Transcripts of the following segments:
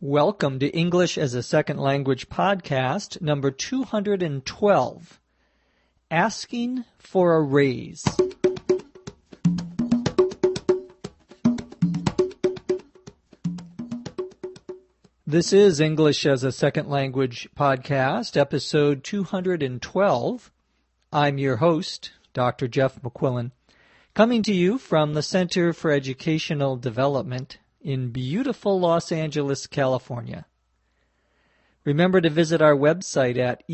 Welcome to English as a Second Language podcast, number 212, Asking for a Raise. This is English as a Second Language podcast, episode 212. I'm your host, Dr. Jeff McQuillan, coming to you from the Center for Educational Development in beautiful Los Angeles, California. Remember to visit our website at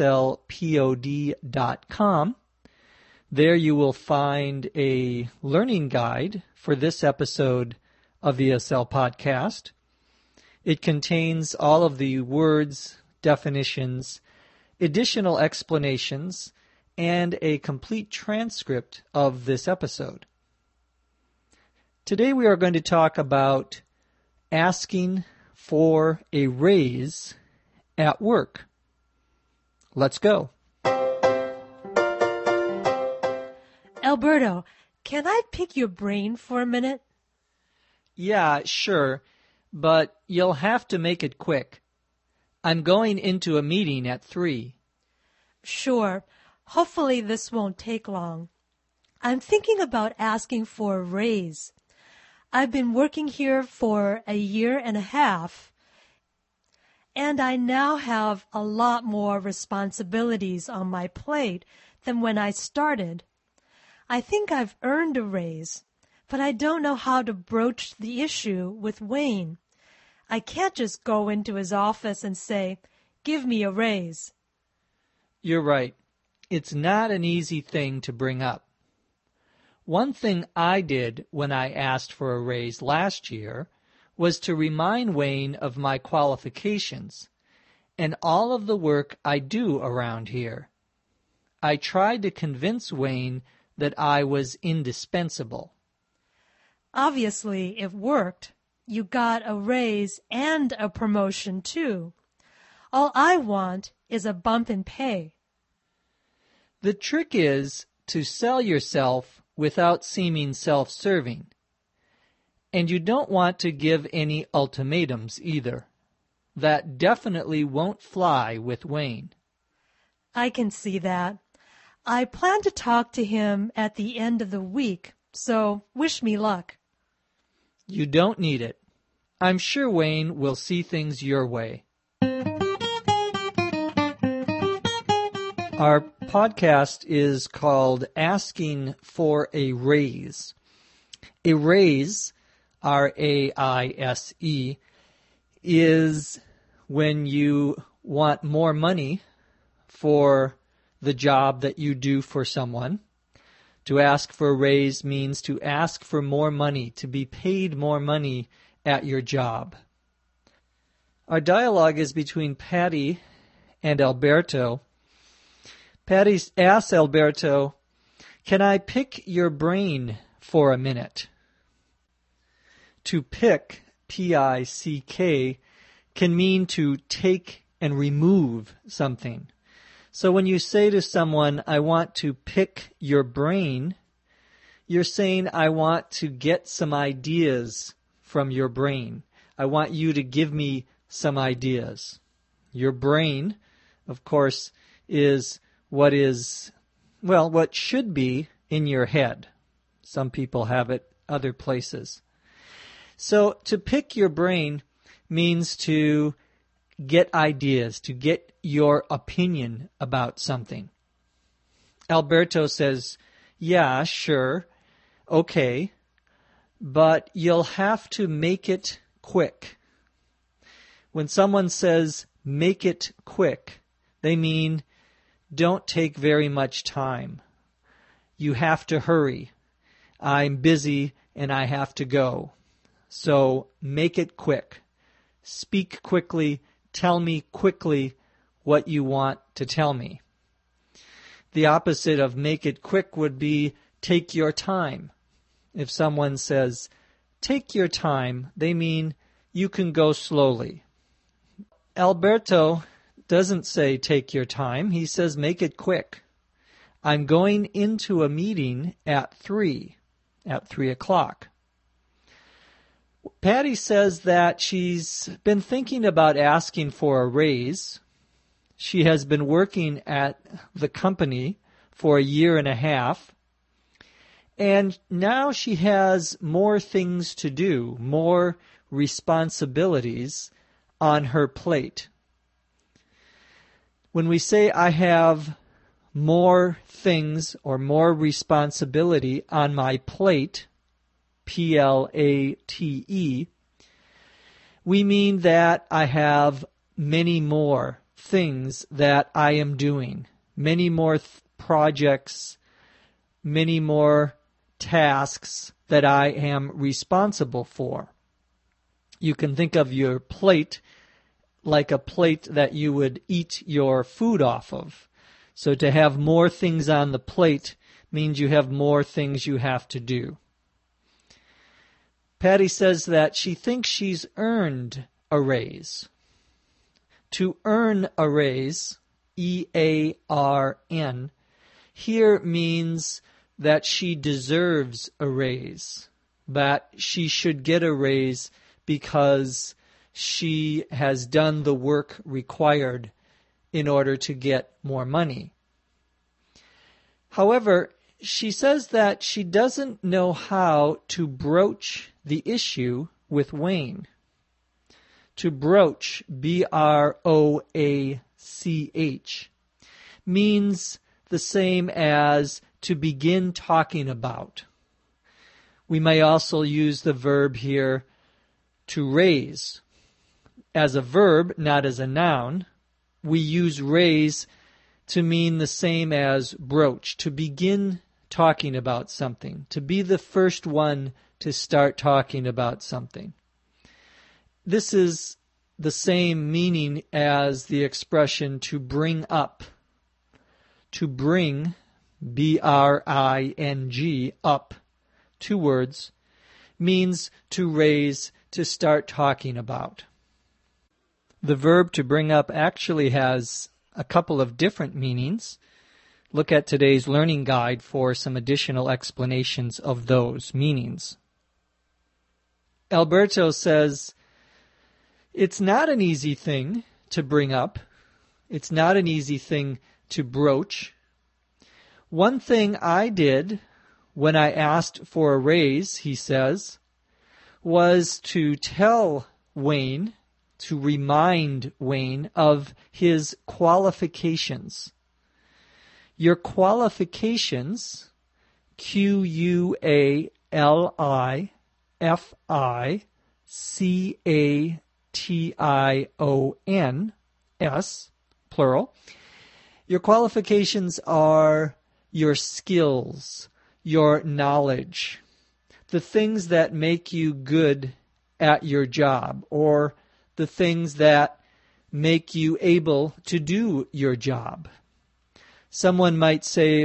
eslpod.com. There you will find a learning guide for this episode of ESL Podcast. It contains all of the words, definitions, additional explanations, and a complete transcript of this episode. Today we are going to talk about asking for a raise at work. Let's go. Alberto, can I pick your brain for a minute? Yeah, sure, but you'll have to make it quick. I'm going into a meeting at 3. Sure. Hopefully this won't take long. I'm thinking about asking for a raise. I've been working here for a year and a half, and I now have a lot more responsibilities on my plate than when I started. I think I've earned a raise, but I don't know how to broach the issue with Wayne. I can't just go into his office and say, "Give me a raise." You're right. It's not an easy thing to bring up. One thing I did when I asked for a raise last year was to remind Wayne of my qualifications and all of the work I do around here. I tried to convince Wayne that I was indispensable. Obviously, it worked. You got a raise and a promotion, too. All I want is a bump in pay. The trick is to sell yourself without seeming self-serving. And you don't want to give any ultimatums either. That definitely won't fly with Wayne. I can see that. I plan to talk to him at the end of the week, so wish me luck. You don't need it. I'm sure Wayne will see things your way. Our podcast is called Asking for a Raise. A raise, R-A-I-S-E, is when you want more money for the job that you do for someone. To ask for a raise means to ask for more money, to be paid more money at your job. Our dialogue is between Patty and Alberto. Patty asks Alberto, "Can I pick your brain for a minute?" To pick, P-I-C-K, can mean to take and remove something. So when you say to someone, "I want to pick your brain," you're saying, "I want to get some ideas from your brain. I want you to give me some ideas." Your brain, of course, is what should be in your head. Some people have it other places. So to pick your brain means to get ideas, to get your opinion about something. Alberto says, "Yeah, sure, okay, but you'll have to make it quick." When someone says, "make it quick," they mean don't take very much time. You have to hurry. I'm busy and I have to go. So make it quick. Speak quickly. Tell me quickly what you want to tell me. The opposite of make it quick would be take your time. If someone says, "take your time," they mean you can go slowly. Alberto doesn't say take your time. He says make it quick. I'm going into a meeting at 3 o'clock. Patty says that she's been thinking about asking for a raise. She has been working at the company for a year and a half, and now she has more things to do, more responsibilities on her plate. When we say I have more things or more responsibility on my plate, Plate, we mean that I have many more things that I am doing, many more projects, many more tasks that I am responsible for. You can think of your plate like a plate that you would eat your food off of. So to have more things on the plate means you have more things you have to do. Patty says that she thinks she's earned a raise. To earn a raise, E-A-R-N, here means that she deserves a raise, that she should get a raise because she has done the work required in order to get more money. However, she says that she doesn't know how to broach the issue with Wayne. To broach, B-R-O-A-C-H, means the same as to begin talking about. We may also use the verb here to raise. As a verb, not as a noun, we use raise to mean the same as broach, to begin talking about something, to be the first one to start talking about something. This is the same meaning as the expression to bring up. To bring, B-R-I-N-G, up, 2 words, means to raise, to start talking about. The verb to bring up actually has a couple of different meanings. Look at today's learning guide for some additional explanations of those meanings. Alberto says, it's not an easy thing to bring up. It's not an easy thing to broach. One thing I did when I asked for a raise, he says, was to tell Wayne, to remind Wayne of his qualifications. Your qualifications, Q-U-A-L-I-F-I-C-A-T-I-O-N-S, plural. Your qualifications are your skills, your knowledge, the things that make you good at your job, or the things that make you able to do your job. Someone might say,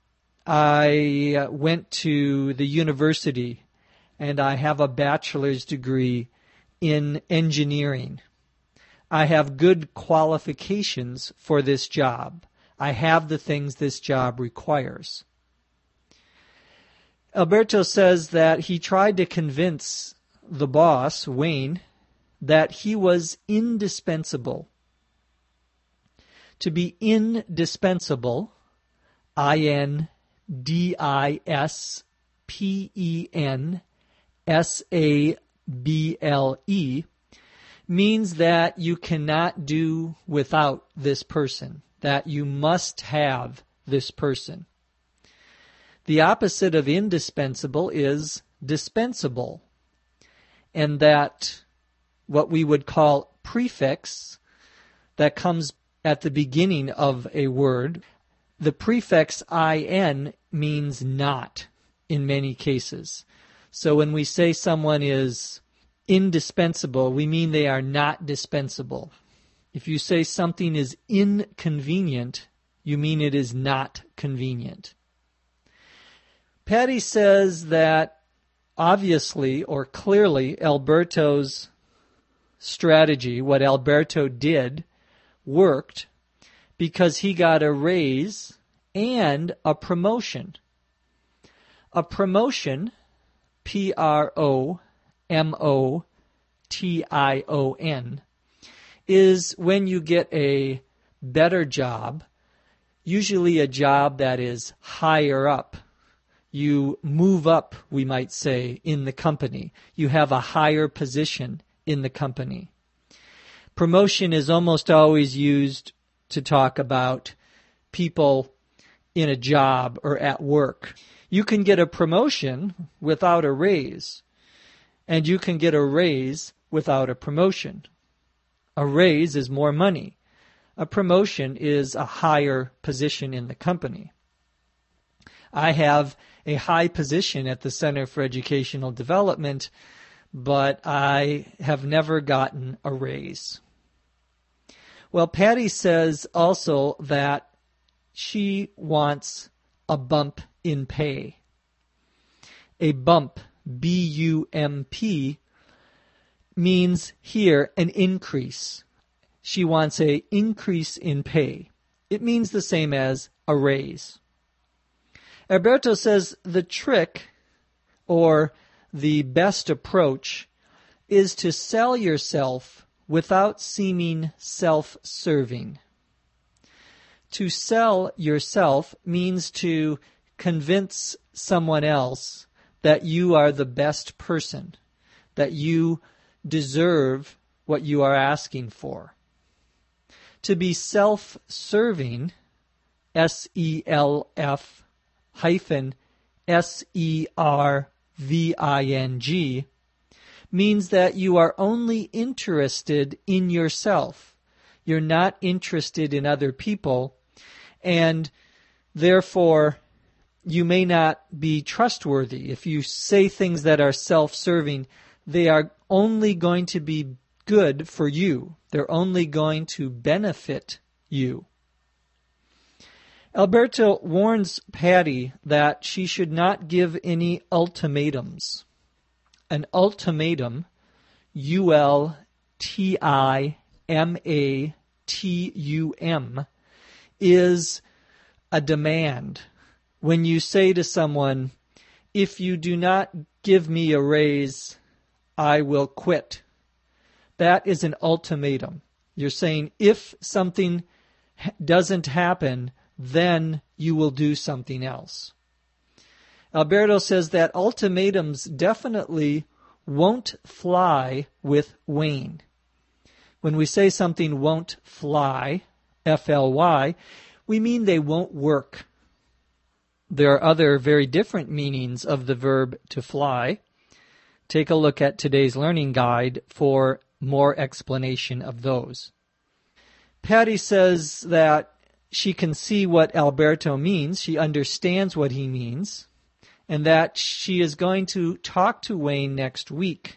I went to the university and I have a bachelor's degree in engineering. I have good qualifications for this job. I have the things this job requires. Alberto says that he tried to convince the boss, Wayne, that he was indispensable. To be indispensable, I-N-D-I-S-P-E-N-S-A-B-L-E, means that you cannot do without this person, that you must have this person. The opposite of indispensable is dispensable, and that what we would call prefix that comes at the beginning of a word, the prefix in means not in many cases. So when we say someone is indispensable, we mean they are not dispensable. If you say something is inconvenient, you mean it is not convenient. Patty says that obviously or clearly Alberto's strategy, what Alberto did, worked because he got a raise and a promotion. A promotion, P-R-O-M-O-T-I-O-N, M-O-T-I-O-N, is when you get a better job, usually a job that is higher up. You move up, we might say, in the company. You have a higher position in the company. Promotion is almost always used to talk about people in a job or at work. You can get a promotion without a raise, and you can get a raise without a promotion. A raise is more money. A promotion is a higher position in the company. I have a high position at the Center for Educational Development, but I have never gotten a raise. Well, Patty says also that she wants a bump in pay. A bump, B-U-M-P, means here an increase. She wants an increase in pay. It means the same as a raise. Alberto says the trick, or the best approach, is to sell yourself without seeming self-serving. To sell yourself means to convince someone else that you are the best person, that you deserve what you are asking for. To be self-serving, S-E-L-F hyphen S-E-R-V-I-N-G, means that you are only interested in yourself. You're not interested in other people, and therefore you may not be trustworthy. If you say things that are self-serving, they are only going to be good for you. They're only going to benefit you. Alberto warns Patty that she should not give any ultimatums. An ultimatum, U-L-T-I-M-A-T-U-M, is a demand. When you say to someone, if you do not give me a raise, I will quit. That is an ultimatum. You're saying if something doesn't happen, then you will do something else. Alberto says that ultimatums definitely won't fly with Wayne. When we say something won't fly, F-L-Y, we mean they won't work. There are other very different meanings of the verb to fly. Take a look at today's learning guide for more explanation of those. Patty says that she can see what Alberto means. She understands what he means, and that she is going to talk to Wayne next week.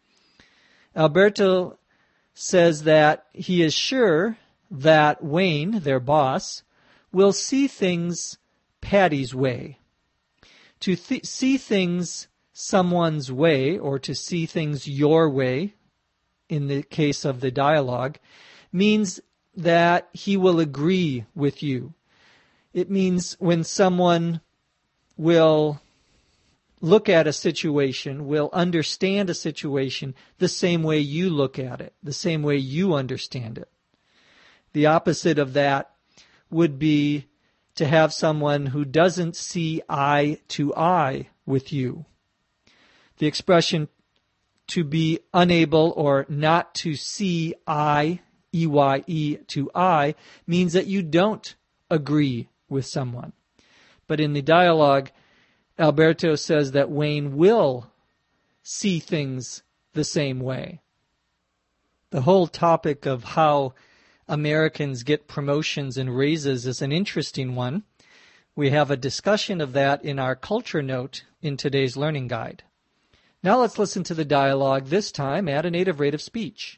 Alberto says that he is sure that Wayne, their boss, will see things Patty's way. To see things someone's way, or to see things your way, in the case of the dialogue, means that he will agree with you. It means when someone will look at a situation, will understand a situation the same way you look at it, the same way you understand it. The opposite of that would be to have someone who doesn't see eye to eye with you. The expression to be unable or not to see eye, E-Y-E, to eye, means that you don't agree with someone. But in the dialogue, Alberto says that Wayne will see things the same way. The whole topic of how Americans get promotions and raises is an interesting one. We have a discussion of that in our culture note in today's learning guide. Now let's listen to the dialogue, this time at a native rate of speech.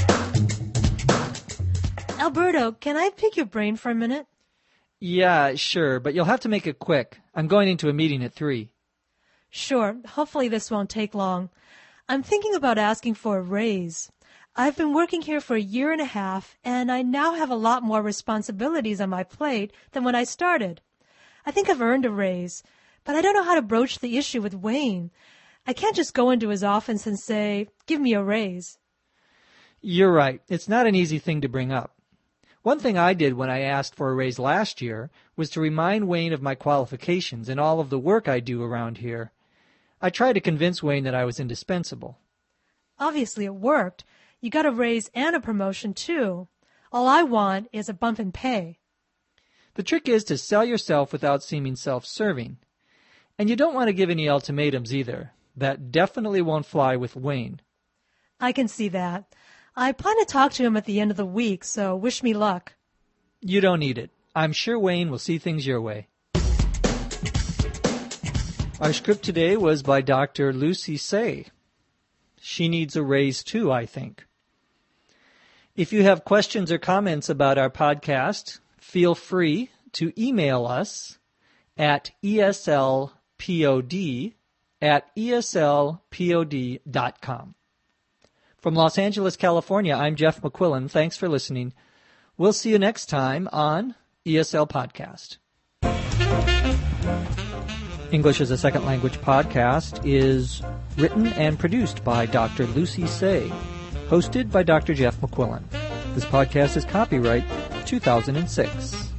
Alberto, can I pick your brain for a minute? Yeah, sure, but you'll have to make it quick. I'm going into a meeting at 3. Sure. Hopefully this won't take long. I'm thinking about asking for a raise. I've been working here for a year and a half, and I now have a lot more responsibilities on my plate than when I started. I think I've earned a raise, but I don't know how to broach the issue with Wayne. I can't just go into his office and say, "Give me a raise." You're right. It's not an easy thing to bring up. One thing I did when I asked for a raise last year was to remind Wayne of my qualifications and all of the work I do around here. I tried to convince Wayne that I was indispensable. Obviously it worked. You got a raise and a promotion too. All I want is a bump in pay. The trick is to sell yourself without seeming self-serving. And you don't want to give any ultimatums either. That definitely won't fly with Wayne. I can see that. I plan to talk to him at the end of the week, so wish me luck. You don't need it. I'm sure Wayne will see things your way. Our script today was by Dr. Lucy Say. She needs a raise too, I think. If you have questions or comments about our podcast, feel free to email us at eslpod@eslpod.com. From Los Angeles, California, I'm Jeff McQuillan. Thanks for listening. We'll see you next time on ESL Podcast. English as a Second Language podcast is written and produced by Dr. Lucy Say, hosted by Dr. Jeff McQuillan. This podcast is copyright 2006.